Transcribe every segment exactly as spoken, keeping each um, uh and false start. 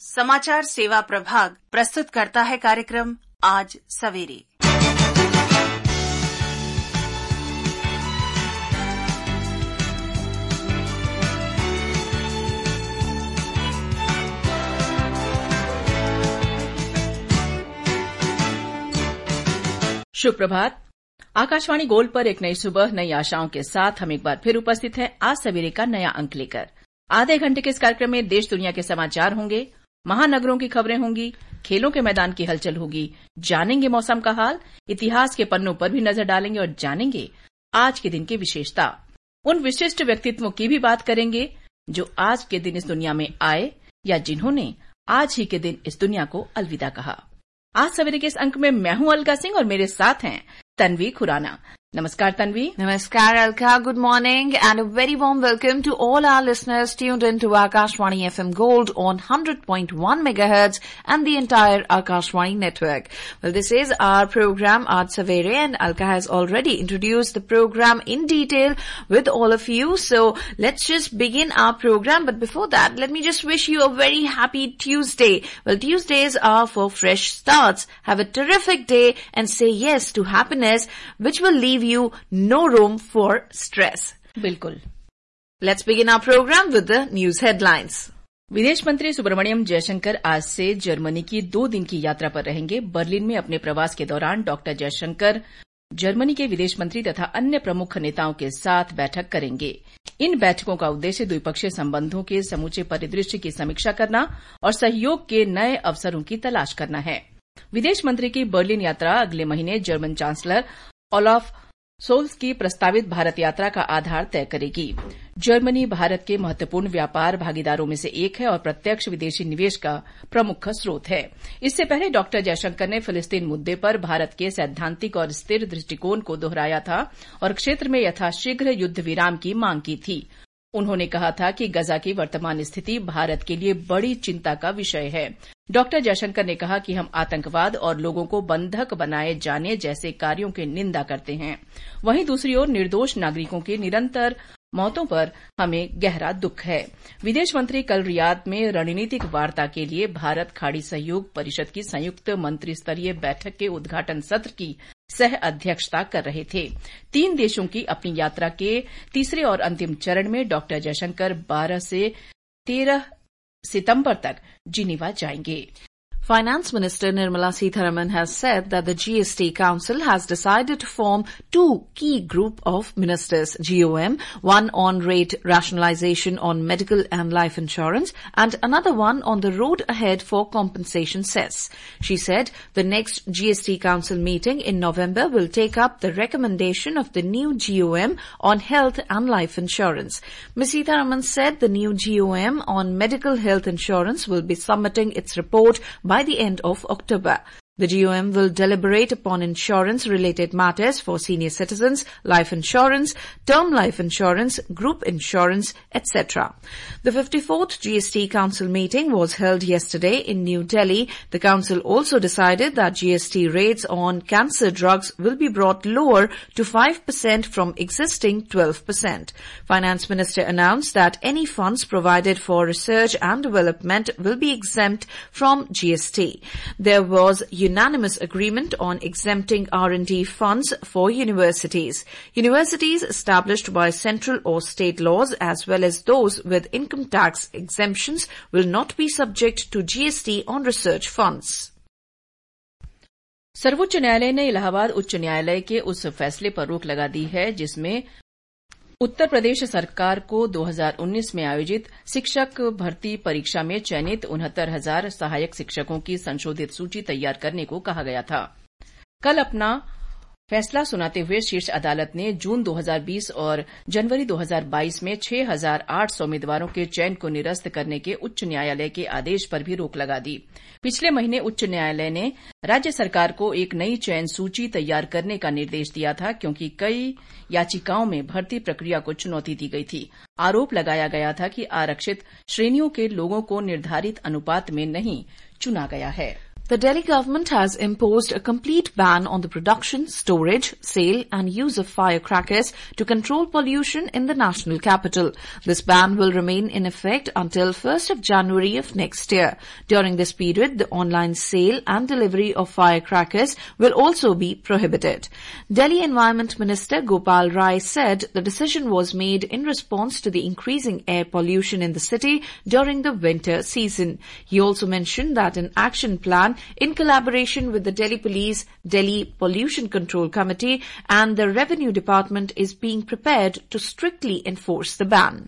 समाचार सेवा प्रभाग प्रस्तुत करता है कार्यक्रम आज सवेरे। शुभ प्रभात। आकाशवाणी गोल्ड पर एक नई सुबह नई आशाओं के साथ हम एक बार फिर उपस्थित हैं आज सवेरे का नया अंक लेकर। आधे घंटे के इस कार्यक्रम में देश दुनिया के समाचार होंगे, महानगरों की खबरें होंगी, खेलों के मैदान की हलचल होगी, जानेंगे मौसम का हाल, इतिहास के पन्नों पर भी नजर डालेंगे और जानेंगे आज के दिन की विशेषता। उन विशिष्ट व्यक्तित्वों की भी बात करेंगे जो आज के दिन इस दुनिया में आए या जिन्होंने आज ही के दिन इस दुनिया को अलविदा कहा। आज सवेरे के इस अंक में मैं हूं अलका सिंह और मेरे साथ हैं तन्वी खुराना। नमस्कार Tanvi. Namaskar Alka, good morning and a very warm welcome to all our listeners tuned in to Akashvani F M Gold on one hundred point one megahertz and the entire Akashvani network. Well, this is our program Aaj Savere and Alka has already introduced the program in detail with all of you. So let's just begin our program. But before that, let me just wish you a very happy Tuesday. Well, Tuesdays are for fresh starts. Have a terrific day and say yes to happiness, which will leave you no room for stress. बिल्कुल। Let's begin our program with the news headlines. विदेश मंत्री सुब्रमण्यम जयशंकर आज से Germany की दो दिन की यात्रा पर रहेंगे। बर्लिन में अपने प्रवास के दौरान डॉक्टर जयशंकर जर्मनी के विदेश मंत्री तथा अन्य प्रमुख नेताओं के साथ बैठक करेंगे। इन बैठकों का उद्देश्य द्विपक्षीय संबंधों के समूचे परिदृश्य की समीक्षा करना और सहयोग के नए अवसरों की तलाश करना है। विदेश मंत्री की बर्लिन यात्रा अगले महीने जर्मन चांसलर ओलाफ सोल्स की प्रस्तावित भारत यात्रा का आधार तय करेगी। जर्मनी भारत के महत्वपूर्ण व्यापार भागीदारों में से एक है और प्रत्यक्ष विदेशी निवेश का प्रमुख स्रोत है। इससे पहले डॉक्टर जयशंकर ने फिलिस्तीन मुद्दे पर भारत के सैद्धांतिक और स्थिर दृष्टिकोण को दोहराया था और क्षेत्र में यथाशीघ्र युद्ध विराम की मांग की थी। उन्होंने कहा था कि गजा की वर्तमान स्थिति भारत के लिए बड़ी चिंता का विषय है। डॉक्टर जयशंकर ने कहा कि हम आतंकवाद और लोगों को बंधक बनाए जाने जैसे कार्यों की निंदा करते हैं। वहीं दूसरी ओर निर्दोष नागरिकों की निरंतर मौतों पर हमें गहरा दुख है। विदेश मंत्री कल रियाद में रणनीतिक वार्ता के लिए भारत खाड़ी सहयोग परिषद की संयुक्त मंत्री स्तरीय बैठक के उद्घाटन सत्र की सह अध्यक्षता कर रहे थे। तीन देशों की अपनी यात्रा के तीसरे और अंतिम चरण में डॉक्टर जयशंकर बारह से तेरह सितंबर तक जिनेवा जाएंगे। Finance Minister Nirmala Sitharaman has said that the G S T Council has decided to form two key group of ministers, G O M, one on rate rationalization on medical and life insurance and another one on the road ahead for compensation cess. She said the next G S T Council meeting in November will take up the recommendation of the new G O M on health and life insurance. Miz Sitharaman said the new G O M on medical health insurance will be submitting its report by the end of October. The G O M will deliberate upon insurance-related matters for senior citizens, life insurance, term life insurance, group insurance, et cetera. The fifty-fourth G S T Council meeting was held yesterday in New Delhi. The Council also decided that G S T rates on cancer drugs will be brought lower to five percent from existing twelve percent. Finance Minister announced that any funds provided for research and development will be exempt from G S T. There was unanimous agreement on exempting R and D funds for universities. Universities established by central or state laws as well as those with income tax exemptions will not be subject to G S T on research funds. सर्वोच्च न्यायालय ने इलाहाबाद उच्च न्यायालय के उस फैसले पर रोक लगा दी है जिसमें उत्तर प्रदेश सरकार को दो हज़ार उन्नीस में आयोजित शिक्षक भर्ती परीक्षा में चयनित उनहत्तर हजार सहायक शिक्षकों की संशोधित सूची तैयार करने को कहा गया था। कल अपना फैसला सुनाते हुए शीर्ष अदालत ने जून दो हज़ार बीस और जनवरी दो हज़ार बाईस में छह हजार आठ सौ उम्मीदवारों के चयन को निरस्त करने के उच्च न्यायालय के आदेश पर भी रोक लगा दी। पिछले महीने उच्च न्यायालय ने राज्य सरकार को एक नई चयन सूची तैयार करने का निर्देश दिया था क्योंकि कई याचिकाओं में भर्ती प्रक्रिया को चुनौती दी गई थी। आरोप लगाया गया था कि आरक्षित श्रेणियों के लोगों को निर्धारित अनुपात में नहीं चुना गया है। The Delhi government has imposed a complete ban on the production, storage, sale and use of firecrackers to control pollution in the national capital. This ban will remain in effect until first of January of next year. During this period, the online sale and delivery of firecrackers will also be prohibited. Delhi Environment Minister Gopal Rai said the decision was made in response to the increasing air pollution in the city during the winter season. He also mentioned that an action plan in collaboration with the Delhi Police, Delhi Pollution Control Committee and the Revenue Department is being prepared to strictly enforce the ban.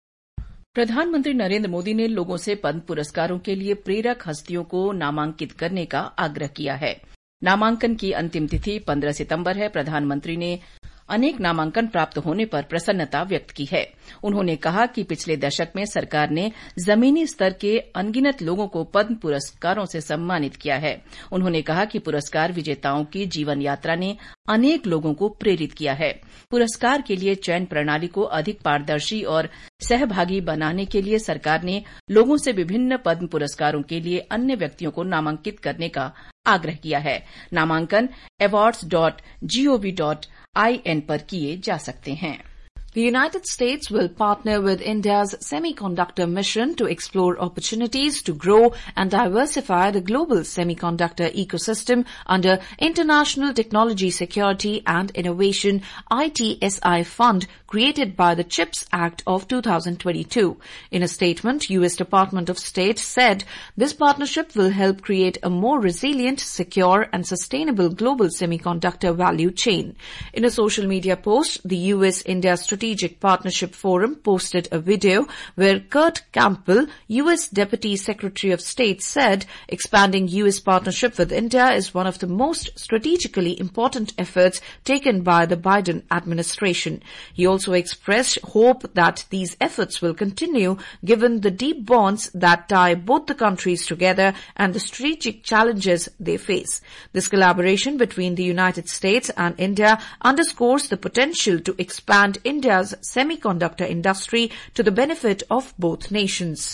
प्रधानमंत्री नरेंद्र मोदी ने लोगों से पद्म पुरस्कारों के लिए प्रेरक हस्तियों को नामांकित करने का आग्रह किया है। नामांकन की अंतिम तिथि पंद्रह सितंबर है। प्रधानमंत्री ने अनेक नामांकन प्राप्त होने पर प्रसन्नता व्यक्त की है। उन्होंने कहा कि पिछले दशक में सरकार ने जमीनी स्तर के अनगिनत लोगों को पद्म पुरस्कारों से सम्मानित किया है। उन्होंने कहा कि पुरस्कार विजेताओं की जीवन यात्रा ने अनेक लोगों को प्रेरित किया है। पुरस्कार के लिए चयन प्रणाली को अधिक पारदर्शी और सहभागी बनाने के लिए सरकार ने लोगों से विभिन्न पद्म पुरस्कारों के लिए अन्य व्यक्तियों को नामांकित करने का आग्रह किया है। नामांकन awards dot G O V dot I N पर किए जा सकते हैं। The United States will partner with India's semiconductor mission to explore opportunities to grow and diversify the global semiconductor ecosystem under International Technology Security and Innovation I T S I Fund created by the CHIPS Act of two thousand twenty-two. In a statement, U S Department of State said this partnership will help create a more resilient, secure and sustainable global semiconductor value chain. In a social media post, the U S-India Strategic Partnership Forum posted a video where Kurt Campbell, U S Deputy Secretary of State, said expanding U S partnership with India is one of the most strategically important efforts taken by the Biden administration. He also expressed hope that these efforts will continue given the deep bonds that tie both the countries together and the strategic challenges they face. This collaboration between the United States and India underscores the potential to expand India's semiconductor industry to the benefit of both nations.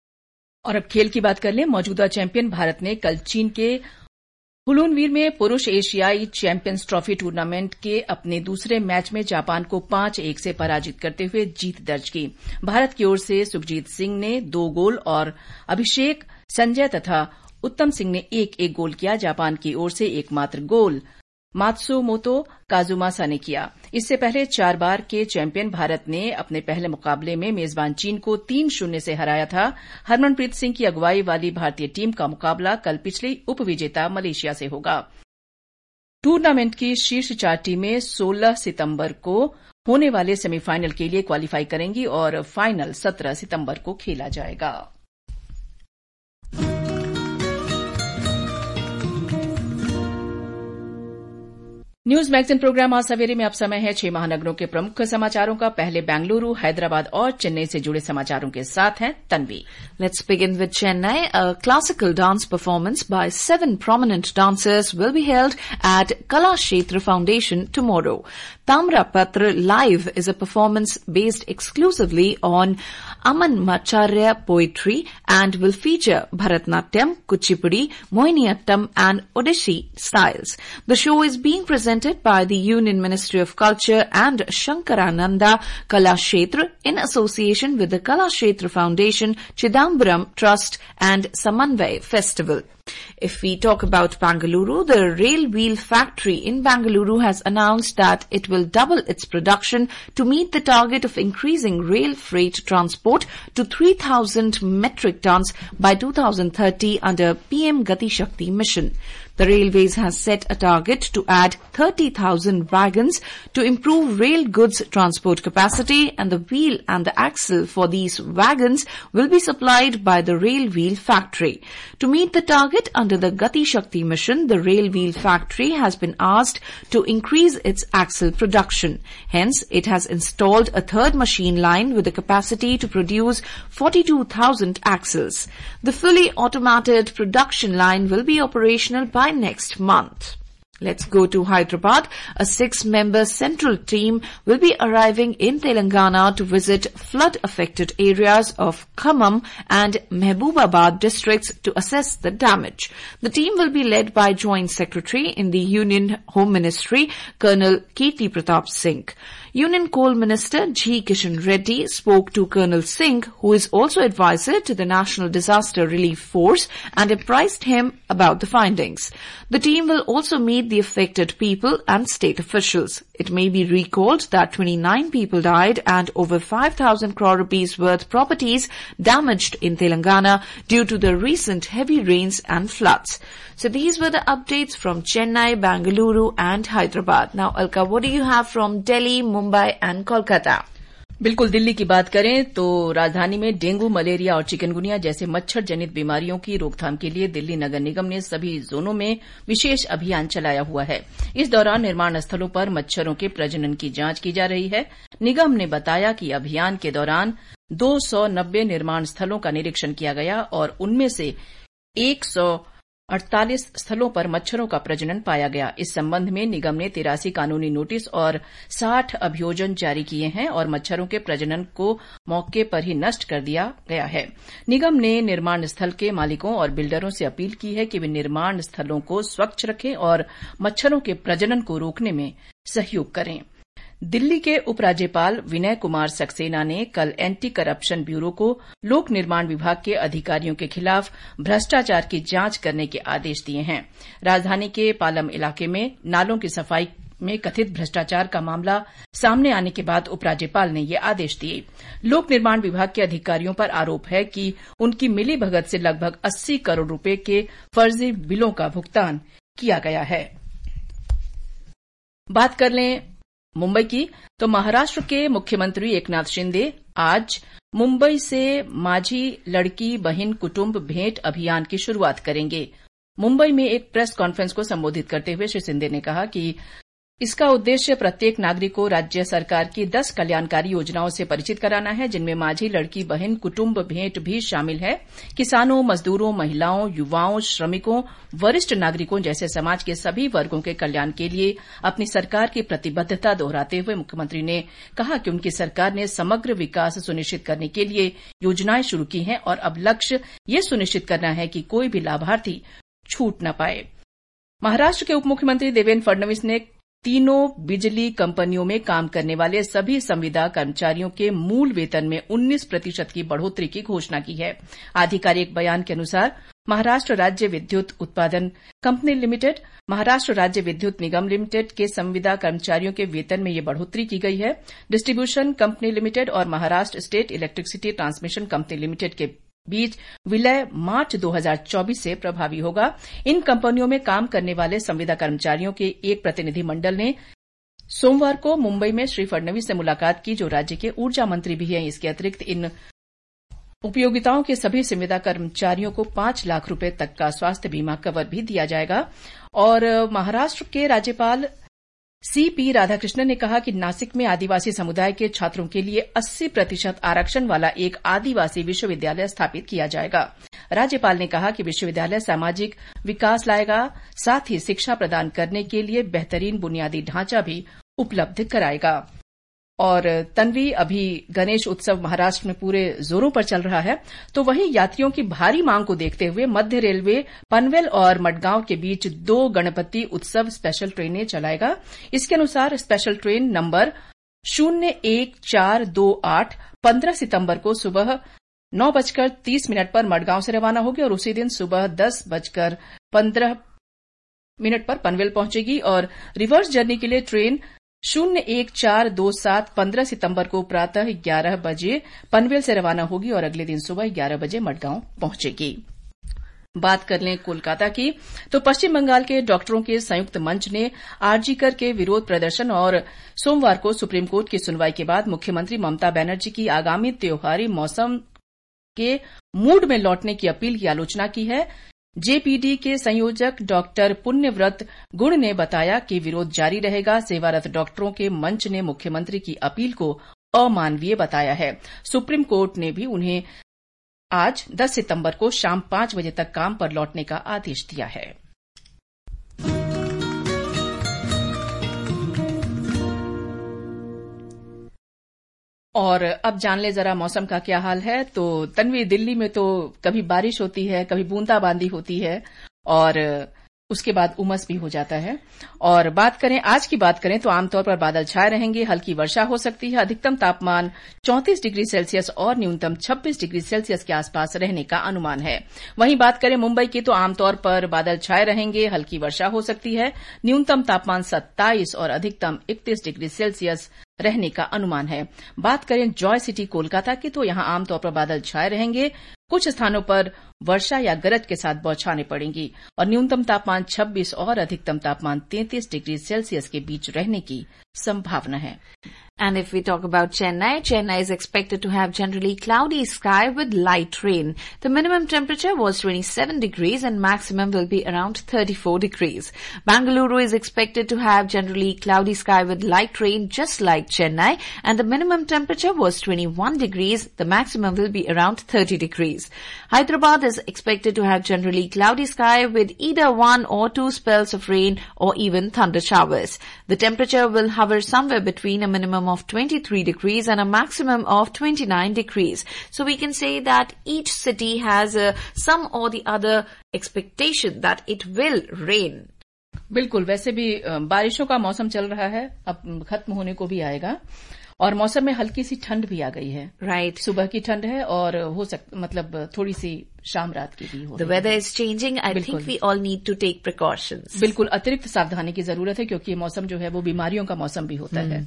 और अब खेल की बात कर लें। मौजूदा champion Bharat ने कल चीन के हुलूनवीर में पुरुष एशियाई चैंपियंस ट्रॉफी टूर्नामेंट के अपने दूसरे मैच में जापान को पांच एक से पराजित करते हुए जीत दर्ज की। भारत की ओर से सुखजीत सिंह ने दो गोल और अभिषेक, संजय तथा उत्तम सिंह ने एक एक गोल किया। जापान की ओर से एकमात्र गोल मात्सुमोतो काजुमासा ने किया। इससे पहले चार बार के चैंपियन भारत ने अपने पहले मुकाबले में मेजबान चीन को तीन शून्य से हराया था। हरमनप्रीत सिंह की अगुवाई वाली भारतीय टीम का मुकाबला कल पिछली उपविजेता मलेशिया से होगा। टूर्नामेंट की शीर्ष चार टीमें सोलह सितंबर को होने वाले सेमीफाइनल के लिए क्वालीफाई करेंगी और फाइनल सत्रह सितंबर को खेला जाएगा। न्यूज मैगजीन प्रोग्राम आज सवेरे में अब समय है छह महानगरों के प्रमुख समाचारों का। पहले बेंगलुरु, हैदराबाद और चेन्नई से जुड़े समाचारों के साथ हैं Tanvi. Let's begin with Chennai. A classical dance performance by seven prominent dancers will be held at Kalakshetra Foundation tomorrow. Tamrapatra Live is a performance based exclusively on Amanmacharya poetry and will feature Bharatnatyam, Kuchipudi, Mohiniyattam and Odissi styles. The show is being presented by the Union Ministry of Culture and Shankarananda Kalakshetra in association with the Kalakshetra Foundation, Chidambaram Trust and Samanvay Festival. If we talk about Bengaluru, the Rail Wheel Factory in Bengaluru has announced that it will double its production to meet the target of increasing rail freight transport to three thousand metric tons by two thousand thirty under P M Gati Shakti mission. The Railways has set a target to add thirty thousand wagons to improve rail goods transport capacity, and the wheel and the axle for these wagons will be supplied by the Rail Wheel Factory. To meet the target under the Gati Shakti mission, the Rail Wheel Factory has been asked to increase its axle production. Hence, it has installed a third machine line with the capacity to produce forty-two thousand axles. The fully automated production line will be operational by next month. Let's go to Hyderabad. A six-member central team will be arriving in Telangana to visit flood-affected areas of Khammam and Mehboobabaad districts to assess the damage. The team will be led by Joint Secretary in the Union Home Ministry, Colonel Kirti Pratap Singh. Union Coal Minister G. Kishan Reddy spoke to Colonel Singh, who is also advisor to the National Disaster Relief Force, and apprised him about the findings. The team will also meet the affected people and state officials. It may be recalled that twenty-nine people died and over five thousand crore rupees worth properties damaged in Telangana due to the recent heavy rains and floods. So these were the updates from Chennai, Bangalore and Hyderabad. Now, Alka, what do you have from Delhi, Mumbai and Kolkata? बिल्कुल, दिल्ली की बात करें तो राजधानी में dengue, malaria और chikungunya जैसे मच्छर जनित बीमारियों की रोकथाम के लिए दिल्ली नगर निगम ने सभी जोनों में विशेष अभियान चलाया हुआ है। इस दौरान निर्माण स्थलों पर मच्छरों के प्रजनन की जांच की जा रही है। निगम ने बताया कि अभियान के दौरान दो सौ नब्बे निर्माण स्थलों का निरीक्षण किया गया और उनमें से एक सौ अड़तालीस स्थलों पर मच्छरों का प्रजनन पाया गया। इस संबंध में निगम ने तिरासी कानूनी नोटिस और साठ अभियोजन जारी किए हैं और मच्छरों के प्रजनन को मौके पर ही नष्ट कर दिया गया है। निगम ने निर्माण स्थल के मालिकों और बिल्डरों से अपील की है कि वे निर्माण स्थलों को स्वच्छ रखें और मच्छरों के प्रजनन को रोकने में सहयोग करें। दिल्ली के उपराज्यपाल विनय कुमार सक्सेना ने कल एंटी करप्शन ब्यूरो को लोक निर्माण विभाग के अधिकारियों के खिलाफ भ्रष्टाचार की जांच करने के आदेश दिए हैं। राजधानी के पालम इलाके में नालों की सफाई में कथित भ्रष्टाचार का मामला सामने आने के बाद उपराज्यपाल ने ये आदेश दिए। लोक निर्माण विभाग के अधिकारियों पर आरोप है कि उनकी मिलीभगत से लगभग अस्सी करोड़ रुपए के फर्जी बिलों का भुगतान किया गया है। बात कर लें मुंबई की तो महाराष्ट्र के मुख्यमंत्री एकनाथ शिंदे आज मुंबई से माझी लड़की बहन कुटुंब भेंट अभियान की शुरुआत करेंगे। मुंबई में एक प्रेस कॉन्फ्रेंस को संबोधित करते हुए श्री शिंदे ने कहा कि इसका उद्देश्य प्रत्येक नागरिक को राज्य सरकार की दस कल्याणकारी योजनाओं से परिचित कराना है, जिनमें माझी लड़की बहन कुटुंब भेंट भी शामिल है। किसानों, मजदूरों, महिलाओं, युवाओं, श्रमिकों, वरिष्ठ नागरिकों जैसे समाज के सभी वर्गों के कल्याण के लिए अपनी सरकार की प्रतिबद्धता दोहराते हुए मुख्यमंत्री ने कहा कि उनकी सरकार ने समग्र विकास सुनिश्चित करने के लिए योजनाएं शुरू की हैं और अब लक्ष्य ये सुनिश्चित करना है कि कोई भी लाभार्थी छूट न पाए। महाराष्ट्र के उप मुख्यमंत्री देवेंद्र फडणवीस ने तीनों बिजली कंपनियों में काम करने वाले सभी संविदा कर्मचारियों के मूल वेतन में उन्नीस प्रतिशत की बढ़ोतरी की घोषणा की है। आधिकारिक बयान के अनुसार महाराष्ट्र राज्य विद्युत उत्पादन कंपनी लिमिटेड, महाराष्ट्र राज्य विद्युत निगम लिमिटेड के संविदा कर्मचारियों के वेतन में ये बढ़ोतरी की गई है। डिस्ट्रीब्यूशन कंपनी लिमिटेड और Maharashtra state electricity transmission company limited के बीच विलय मार्च दो हज़ार चौबीस से प्रभावी होगा। इन कंपनियों में काम करने वाले संविदा कर्मचारियों के एक प्रतिनिधि मंडल ने सोमवार को मुंबई में श्री फडणवीस से मुलाकात की, जो राज्य के ऊर्जा मंत्री भी हैं। इसके अतिरिक्त इन उपयोगिताओं के सभी संविदा कर्मचारियों को पांच लाख रुपए तक का स्वास्थ्य बीमा कवर भी दिया जाएगा। और महाराष्ट्र के राज्यपाल सी पी राधाकृष्णन ने कहा कि नासिक में आदिवासी समुदाय के छात्रों के लिए अस्सी प्रतिशत आरक्षण वाला एक आदिवासी विश्वविद्यालय स्थापित किया जाएगा। राज्यपाल ने कहा कि विश्वविद्यालय सामाजिक विकास लाएगा, साथ ही शिक्षा प्रदान करने के लिए बेहतरीन बुनियादी ढांचा भी उपलब्ध कराएगा। और तन्वी, अभी गणेश उत्सव महाराष्ट्र में पूरे जोरों पर चल रहा है, तो वहीं यात्रियों की भारी मांग को देखते हुए मध्य रेलवे पनवेल और मडगांव के बीच दो गणपति उत्सव स्पेशल ट्रेनें चलाएगा। इसके अनुसार स्पेशल ट्रेन नंबर शून्य एक चार दो आठ पंद्रह सितंबर को सुबह नौ बजकर तीस मिनट पर मडगांव से रवाना होगी और उसी दिन सुबह दस बजकर पंद्रह मिनट पर पनवेल पहुंचेगी। और रिवर्स जर्नी के लिए ट्रेन शून्य एक चार दो सात पंद्रह सितंबर को प्रातः ग्यारह बजे पनवेल से रवाना होगी और अगले दिन सुबह ग्यारह बजे मडगांव पहुंचेगी। बात कर लें कोलकाता की, तो पश्चिम बंगाल के डॉक्टरों के संयुक्त मंच ने आरजीकर के विरोध प्रदर्शन और सोमवार को सुप्रीम कोर्ट की सुनवाई के बाद मुख्यमंत्री ममता बनर्जी की आगामी त्योहारी मौसम के मूड में लौटने की अपील की आलोचना की है। जेपीडी के संयोजक डॉक्टर पुण्यव्रत गुण ने बताया कि विरोध जारी रहेगा। सेवारत डॉक्टरों के मंच ने मुख्यमंत्री की अपील को अमानवीय बताया है। सुप्रीम कोर्ट ने भी उन्हें आज दस सितंबर को शाम पांच बजे तक काम पर लौटने का आदेश दिया है। और अब जान ले जरा मौसम का क्या हाल है। तो तन्वी, दिल्ली में तो कभी बारिश होती है, कभी बूंदाबांदी होती है और उसके बाद उमस भी हो जाता है। और बात करें आज की बात करें तो आमतौर पर बादल छाए रहेंगे, हल्की वर्षा हो सकती है। अधिकतम तापमान चौंतीस डिग्री सेल्सियस और न्यूनतम छब्बीस डिग्री सेल्सियस के आसपास रहने का अनुमान है। वहीं बात करें मुंबई की तो आमतौर पर बादल छाए रहेंगे, हल्की वर्षा हो सकती है। न्यूनतम तापमान सत्ताईस और अधिकतम इकतीस डिग्री सेल्सियस रहने का अनुमान है। बात करें जॉय सिटी कोलकाता की तो यहां आमतौर पर बादल छाए रहेंगे, कुछ स्थानों पर वर्षा या गरज के साथ बौछारें पड़ेंगी और न्यूनतम तापमान छब्बीस और अधिकतम तापमान तैंतीस डिग्री सेल्सियस के बीच रहने की संभावना है। And if we talk about Chennai, Chennai is expected to have generally cloudy sky with light rain. The minimum temperature was twenty-seven degrees and maximum will be around thirty-four degrees. Bangalore is expected to have generally cloudy sky with light rain just like Chennai and the minimum temperature was twenty-one degrees. The maximum will be around thirty degrees. Hyderabad is expected to have generally cloudy sky with either one or two spells of rain or even thunder showers. The temperature will hover somewhere between a minimum of twenty-three degrees and a maximum of twenty-nine degrees. So we can say that each city has uh, some or the other expectation that it will rain. बिल्कुल, वैसे भी बारिशों का मौसम चल रहा है, अब खत्म होने को भी आएगा और मौसम में हल्की सी ठंड भी आ गई है। Right right. सुबह की ठंड है और हो सक मतलब थोड़ी सी शाम रात की भी हो। The weather is changing. I think we all need to take precautions. बिल्कुल अतिरिक्त सावधानी की जरूरत है क्योंकि मौसम जो है वो बीमारियों का मौसम भी होता hmm. है।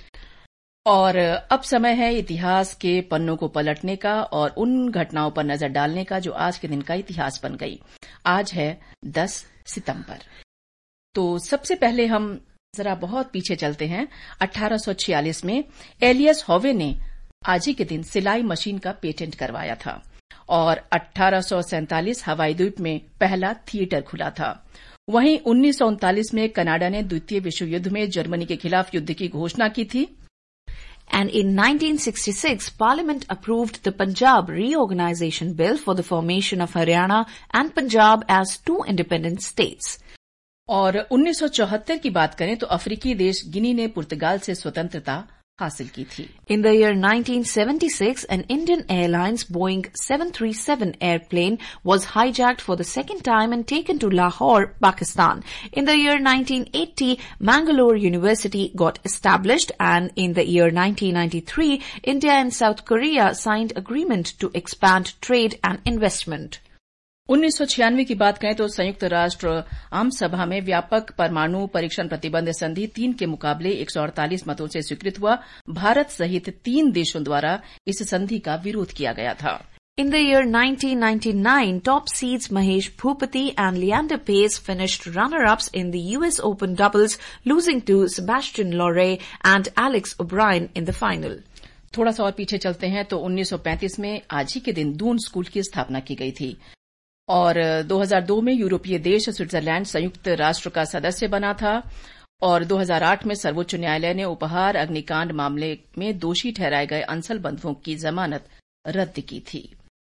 और अब समय है इतिहास के पन्नों को पलटने का और उन घटनाओं पर नजर डालने का जो आज के दिन का इतिहास बन गई। आज है दस सितंबर। तो सबसे पहले हम जरा बहुत पीछे चलते हैं। अठारह सौ छियालीस में एलियस हॉवे ने आज ही के दिन सिलाई मशीन का पेटेंट करवाया था और अठारह सौ सैंतालीस हवाई द्वीप में पहला थिएटर खुला था। वहीं उन्नीस सौ उनतालीस में कनाडा ने द्वितीय विश्व युद्ध में जर्मनी के खिलाफ युद्ध की घोषणा की थी। And in nineteen sixty-six, Parliament approved the Punjab Reorganisation Bill for the formation of Haryana and Punjab as two independent states. और उन्नीस सौ चौहत्तर की बात करें तो अफ्रीकी देश गिनी ने पुर्तगाल से स्वतंत्रता हासिल की थी। In the year nineteen seventy-six, an Indian Airlines Boeing seven thirty-seven airplane was hijacked for the second time and taken to Lahore, Pakistan. In the year nineteen eighty, Mangalore University got established, and in the year nineteen ninety-three, India and South Korea signed agreement to expand trade and investment. उन्नीस सौ छियानवे की बात करें तो संयुक्त राष्ट्र आम सभा में व्यापक परमाणु परीक्षण प्रतिबंध संधि तीन के मुकाबले एक सौ अड़तालीस मतों से स्वीकृत हुआ। भारत सहित तीन देशों द्वारा इस संधि का विरोध किया गया था। In the year nineteen ninety-nine, top seeds Mahesh Bhupati and Leander Paes finished runner-ups in the U S Open doubles, losing to Sebastian Loret and Alex O'Brien in the final. थोड़ा सा और पीछे चलते हैं तो उन्नीस सौ पैंतीस में आज ही के दिन दून स्कूल की स्थापना की गई थी और दो हज़ार दो में यूरोपीय देश स्विट्जरलैंड संयुक्त राष्ट्र का सदस्य बना था और दो हज़ार आठ में सर्वोच्च न्यायालय ने उपहार अग्निकांड मामले में दोषी ठहराए गए अंसल बंधुओं की जमानत रद्द की थी।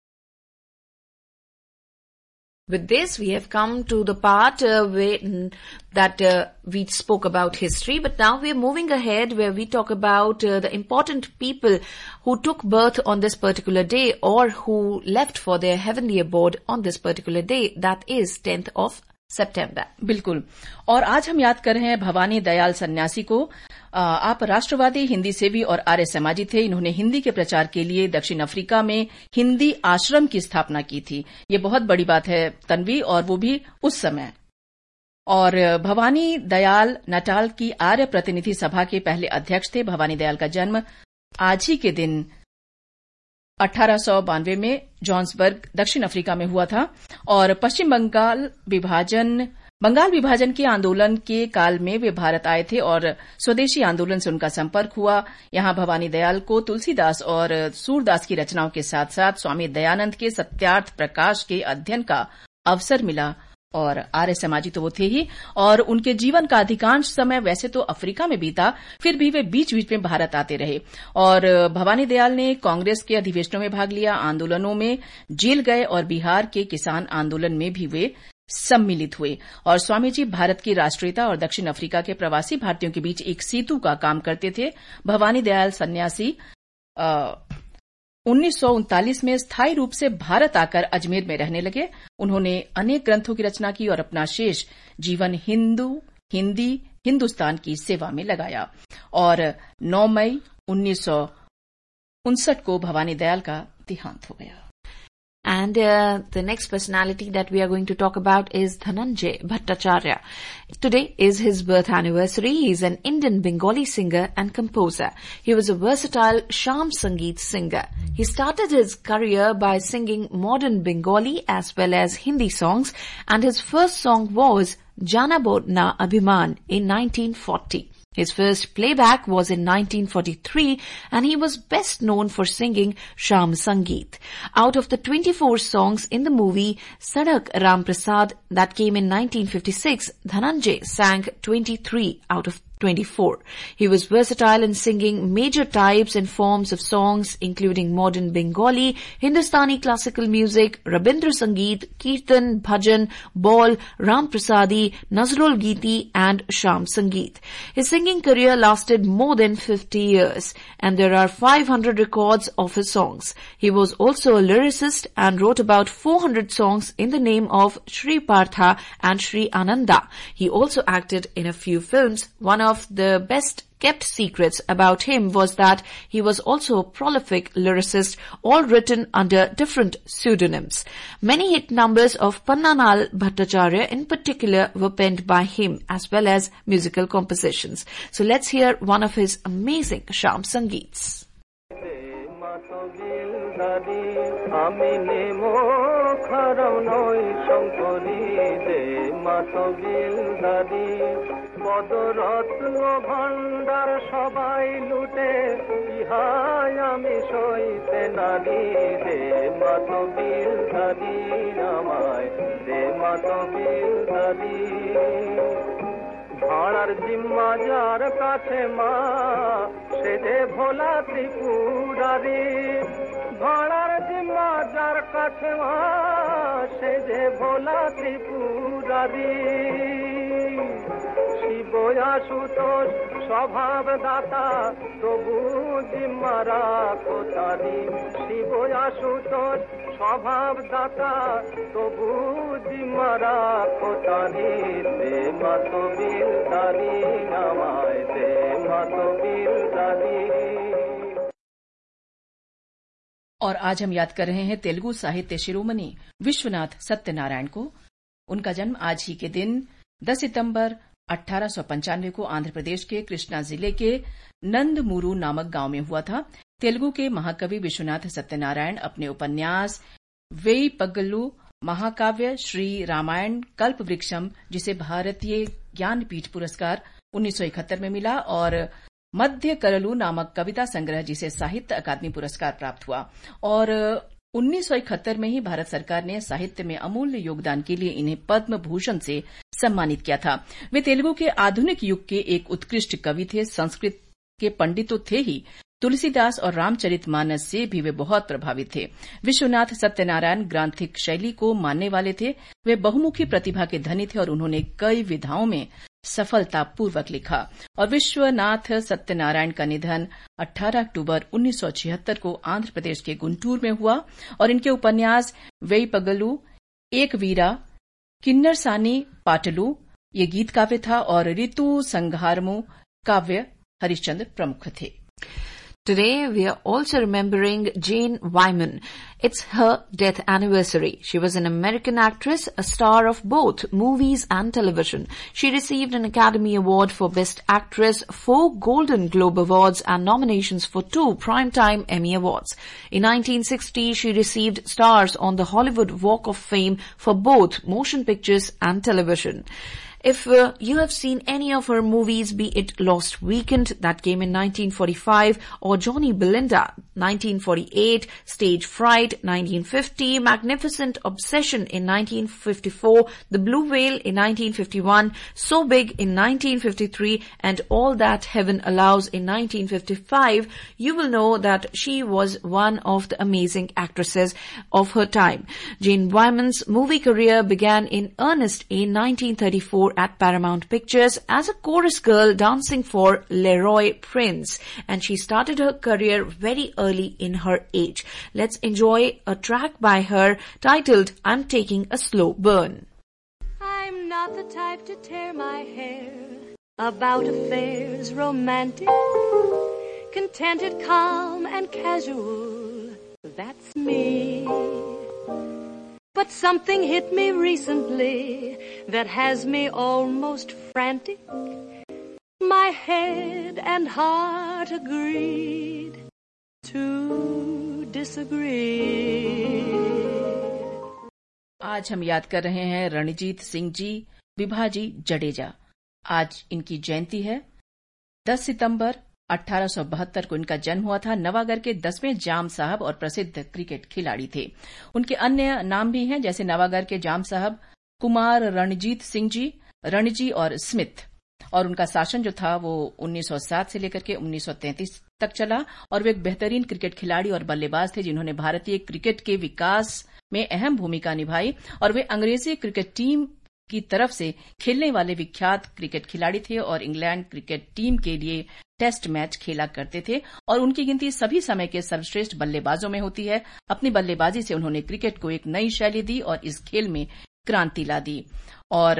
With this, we have come to the part uh, where, that uh, we spoke about history, but now we are moving ahead where we talk about uh, the important people who took birth on this particular day or who left for their heavenly abode on this particular day, that is tenth of September. बिल्कुल। और आज हम याद कर रहे हैं भवानी दयाल सन्यासी को। आप राष्ट्रवादी, हिंदी सेवी और आर्य समाजी थे। इन्होंने हिंदी के प्रचार के लिए दक्षिण अफ्रीका में हिंदी आश्रम की स्थापना की थी। ये बहुत बड़ी बात है तन्वी, और वो भी उस समय। और भवानी दयाल नटाल की आर्य प्रतिनिधि सभा के पहले अध्यक्ष थे। भवानी दयाल का जन्म आज ही के दिन अठारह सौ बानवे में जोहान्सबर्ग दक्षिण अफ्रीका में हुआ था और पश्चिम बंगाल विभाजन बंगाल विभाजन के आंदोलन के काल में वे भारत आए थे और स्वदेशी आंदोलन से उनका संपर्क हुआ। यहां भवानी दयाल को तुलसीदास और सूरदास की रचनाओं के साथ साथ स्वामी दयानंद के सत्यार्थ प्रकाश के अध्ययन का अवसर मिला और आर्य समाजी तो वो थे ही और उनके जीवन का अधिकांश समय वैसे तो अफ्रीका में बीता, फिर भी वे बीच बीच में भारत आते रहे और भवानी दयाल ने कांग्रेस के अधिवेशनों में भाग लिया, आंदोलनों में जेल गए और बिहार के किसान आंदोलन में भी वे सम्मिलित हुए और स्वामी जी भारत की राष्ट्रीयता और दक्षिण अफ्रीका के प्रवासी भारतीयों के बीच एक सेतु का काम करते थे। भवानी दयाल सन्यासी उन्नीस सौ उनतालीस में स्थायी रूप से भारत आकर अजमेर में रहने लगे। उन्होंने अनेक ग्रंथों की रचना की और अपना शेष जीवन हिंदू हिंदी हिंदुस्तान की सेवा में लगाया और नौ मई उन्नीस सौ उनसठ को भवानी दयाल का देहांत हो गया। And uh, the next personality that we are going to talk about is Dhananjay Bhattacharya. Today is his birth anniversary. He is an Indian Bengali singer and composer. He was a versatile Sham Sangeet singer. He started his career by singing modern Bengali as well as Hindi songs, and his first song was Janabod Na Abhiman in nineteen forty. His first playback was in nineteen forty-three, and he was best known for singing Sham Sangeet. Out of the twenty-four songs in the movie Sadak Ram Prasad that came in nineteen fifty-six, Dhananjay sang twenty-three out of twenty-four. He was versatile in singing major types and forms of songs including modern Bengali, Hindustani classical music, Rabindra Sangeet, Kirtan, Bhajan, Baul, Ram Prasadi, Nazrul Geeti and Sham Sangeet. His singing career lasted more than fifty years, and there are five hundred records of his songs. He was also a lyricist and wrote about four hundred songs in the name of Shri Partha and Shri Ananda. He also acted in a few films. One of Of the best kept secrets about him was that he was also a prolific lyricist, all written under different pseudonyms. Many hit numbers of Pannanal Bhattacharya in particular were penned by him, as well as musical compositions. So let's hear one of his amazing Sham Sangeets. পদরত্ন ভান্ডার সবাই লুটে ইহাই আমি সইতে নারী দে মাতবিল ধারি আমায় দে মাতবিল ধারি ভাড়ার জিম্মা যার কাছে মা সে যে ভোলা ত্রিপুরারি ভাড়ার জিম্মা যার কাছে মা সে যে ভোলা ত্রিপুরারি শিবয়াসুতোষ স্বভাব দাতা তবু জিম্মা রাখো তারি শিবয়াসুতোষ স্বভাব দাতা তবু জিম্মা রাখো তারি দে মাতবিল দারি আমায় দে মাতবিল দারি। और आज हम याद कर रहे हैं तेलुगु साहित्य शिरोमणि विश्वनाथ सत्यनारायण को। उनका जन्म आज ही के दिन दस सितंबर अठारह सौ पंचानवे को आंध्र प्रदेश के कृष्णा जिले के नंदमुरु नामक गांव में हुआ था। तेलुगु के महाकवि विश्वनाथ सत्यनारायण अपने उपन्यास वेई पगलू, महाकाव्य श्री रामायण कल्प वृक्षम, जिसे भारतीय ज्ञानपीठ पुरस्कार उन्नीस सौ इकहत्तर में मिला, और मध्य करलू नामक कविता संग्रह जिसे साहित्य अकादमी पुरस्कार प्राप्त हुआ, और उन्नीस सौ इकहत्तर में ही भारत सरकार ने साहित्य में अमूल्य योगदान के लिए इन्हें पद्म भूषण से सम्मानित किया था। वे तेलुगु के आधुनिक युग के एक उत्कृष्ट कवि थे। संस्कृत के पंडित तो थे ही, तुलसीदास और रामचरितमानस से भी वे बहुत प्रभावित थे। विश्वनाथ सत्यनारायण ग्रांथिक शैली को मानने वाले थे। वे बहुमुखी प्रतिभा के धनी थे और उन्होंने कई विधाओं में सफलतापूर्वक लिखा। और विश्वनाथ सत्यनारायण का निधन अठारह अक्टूबर उन्नीस सौ छिहत्तर को आंध्र प्रदेश के गुंटूर में हुआ, और इनके उपन्यास वेई पगलू, एक वीरा, किन्नर सानी पाटलू ये गीत काव्य था, और ऋतु संघारमु काव्य हरिश्चंद्र प्रमुख थे। Today we are also remembering Jane Wyman. It's her death anniversary. She was an American actress, a star of both movies and television. She received an Academy Award for Best Actress, four Golden Globe Awards and nominations for two Primetime Emmy Awards. In nineteen sixty, she received stars on the Hollywood Walk of Fame for both motion pictures and television. If uh, you have seen any of her movies, be it Lost Weekend that came in nineteen forty-five, or Johnny Belinda nineteen forty-eight, Stage Fright nineteen fifty, Magnificent Obsession in nineteen fifty-four, The Blue Whale in nineteen fifty-one, So Big in nineteen fifty-three, and All That Heaven Allows in nineteen fifty-five, you will know that she was one of the amazing actresses of her time. Jane Wyman's movie career began in earnest in nineteen thirty-four ninety-four at Paramount Pictures as a chorus girl dancing for Leroy Prince, and she started her career very early in her age. Let's enjoy a track by her titled I'm Taking a Slow Burn. I'm not the type to tear my hair about affairs romantic, contented, calm and casual, that's me. But something hit me recently that has me almost frantic. My head and heart agreed to disagree. आज हम याद कर रहे हैं रणजीत सिंह जी, विभाजी जडेजा। आज इनकी जयंती है। दस सितंबर अठारह सौ बहत्तर को इनका जन्म हुआ था। नवागढ़ के दसवें जाम साहब और प्रसिद्ध क्रिकेट खिलाड़ी थे। उनके अन्य नाम भी हैं, जैसे नवागढ़ के जाम साहब कुमार रणजीत सिंह जी, रणजी और स्मिथ। और उनका शासन जो था वो उन्नीस सौ सात से लेकर के उन्नीस सौ तैंतीस तक चला। और वे एक बेहतरीन क्रिकेट खिलाड़ी और बल्लेबाज थे, जिन्होंने भारतीय क्रिकेट के विकास में अहम भूमिका निभाई। और वे अंग्रेजी क्रिकेट टीम की तरफ से खेलने वाले विख्यात क्रिकेट खिलाड़ी थे और इंग्लैंड क्रिकेट टीम के लिए टेस्ट मैच खेला करते थे। और उनकी गिनती सभी समय के सर्वश्रेष्ठ बल्लेबाजों में होती है। अपनी बल्लेबाजी से उन्होंने क्रिकेट को एक नई शैली दी और इस खेल में क्रांति ला दी। और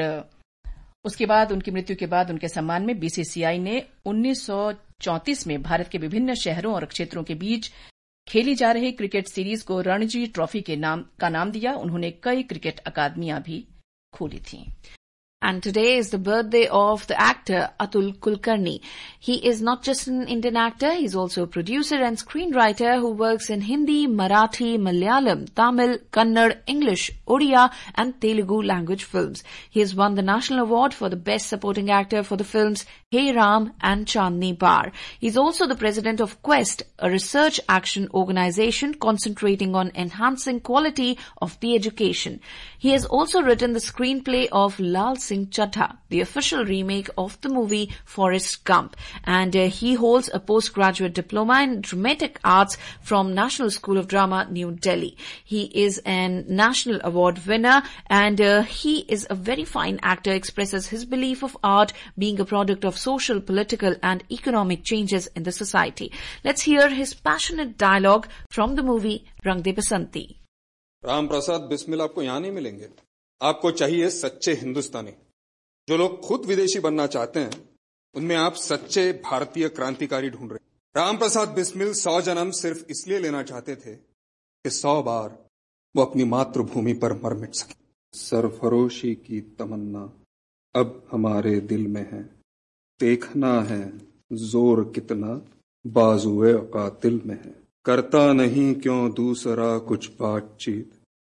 उसके बाद उनकी मृत्यु के बाद उनके सम्मान में बीसीसीआई ने उन्नीस सौ चौंतीस में भारत के विभिन्न शहरों और क्षेत्रों के बीच खेली जा रही क्रिकेट सीरीज को रणजी ट्रॉफी के नाम का नाम दिया। उन्होंने कई क्रिकेट अकादमियां भी खोली थी। And today is the birthday of the actor Atul Kulkarni. He is not just an Indian actor, he is also a producer and screenwriter who works in Hindi, Marathi, Malayalam, Tamil, Kannada, English, Odia and Telugu language films. He has won the National Award for the Best Supporting Actor for the films Hey Ram and Chandni Bar. He is also the president of Quest, a research action organization concentrating on enhancing quality of the education. He has also written the screenplay of Lal Singh Chaddha, the official remake of the movie Forrest Gump, and uh, he holds a postgraduate diploma in dramatic arts from National School of Drama, New Delhi. He is an national award winner, and uh, he is a very fine actor, expresses his belief of art being a product of social, political and economic changes in the society. Let's hear his passionate dialogue from the movie Rang De Basanti. Ram Prasad Bismil आपको यहाँ नहीं मिलेंगे। आपको चाहिए सच्चे हिंदुस्तानी। जो लोग खुद विदेशी बनना चाहते हैं, उनमें आप सच्चे भारतीय क्रांतिकारी ढूंढ रहे हैं। राम प्रसाद बिस्मिल सौ जन्म सिर्फ इसलिए लेना चाहते थे कि सौ बार वो अपनी मातृभूमि पर मर मिट सके। सरफरोशी की तमन्ना अब हमारे दिल में है, देखना है जोर कितना बाजुए कातिल में है। करता नहीं क्यों दूसरा कुछ बातचीत,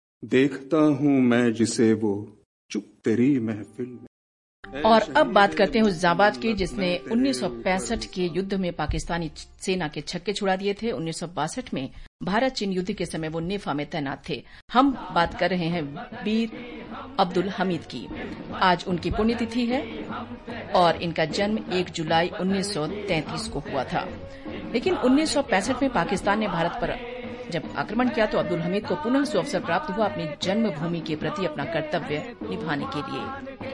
देखता हूं मैं जिसे वो चुप तेरी महफिल में। और अब बात करते हैं उस जाबाज की जिसने उन्नीस सौ पैंसठ के युद्ध में पाकिस्तानी सेना के छक्के छुड़ा दिए थे। उन्नीस सौ बासठ में भारत चीन युद्ध के समय वो नेफा में तैनात थे। हम बात कर रहे हैं वीर अब्दुल हमीद की। आज उनकी पुण्यतिथि है और इनका जन्म एक जुलाई उन्नीस सौ तैंतीस को हुआ था। लेकिन उन्नीस सौ पैंसठ में पाकिस्तान ने भारत पर जब आक्रमण किया तो अब्दुल हमीद को पुनः सु अवसर प्राप्त हुआ अपनी जन्मभूमि के प्रति अपना कर्तव्य निभाने के लिए।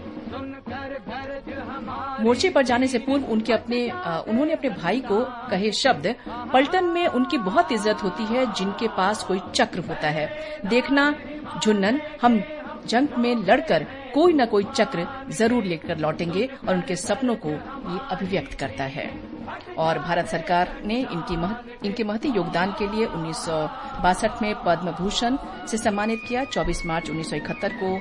मोर्चे पर जाने से पूर्व उनके अपने उन्होंने अपने भाई को कहे शब्द, पलटन में उनकी बहुत इज्जत होती है जिनके पास कोई चक्र होता है। देखना झुन्नन, हम जंग में लड़कर कोई न कोई चक्र जरूर लेकर लौटेंगे। और उनके सपनों को ये अभिव्यक्त करता है। और भारत सरकार ने इनकी मह, इनके महती योगदान के लिए उन्नीस सौ बासठ में पद्म भूषण से सम्मानित किया। चौबीस मार्च उन्नीस सौ इकहत्तर को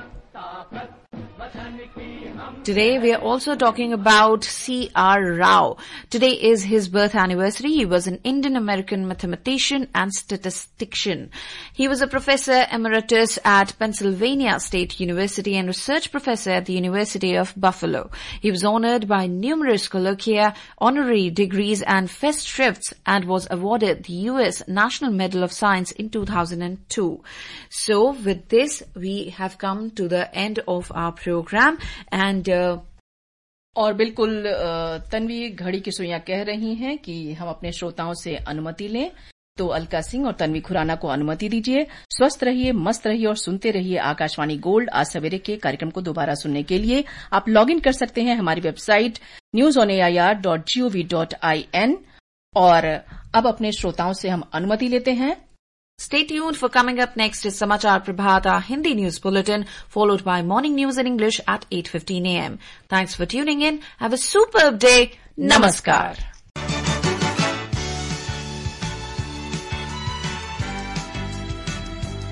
Today we are also talking about C R Rao. Today is his birth anniversary. He was an Indian-American mathematician and statistician. He was a professor emeritus at Pennsylvania State University and research professor at the University of Buffalo. He was honored by numerous colloquia, honorary degrees and festschrifts and was awarded the U S National Medal of Science in two thousand two. So with this we have come to the end of our program and uh, और बिल्कुल तन्वी घड़ी की सुइयां कह रही हैं कि हम अपने श्रोताओं से अनुमति लें तो अलका सिंह और तन्वी खुराना को अनुमति दीजिए। स्वस्थ रहिए, मस्त रहिए और सुनते रहिए आकाशवाणी गोल्ड। आज सवेरे के कार्यक्रम को दोबारा सुनने के लिए आप लॉग इन कर सकते हैं हमारी website news on A I R dot G O V dot I N. और अब अपने श्रोताओं से हम अनुमति लेते हैं। Stay tuned for coming up next is Samachar Prabhat, our Hindi news bulletin, followed by morning news in English at eight fifteen a m. Thanks for tuning in. Have a superb day. Namaskar.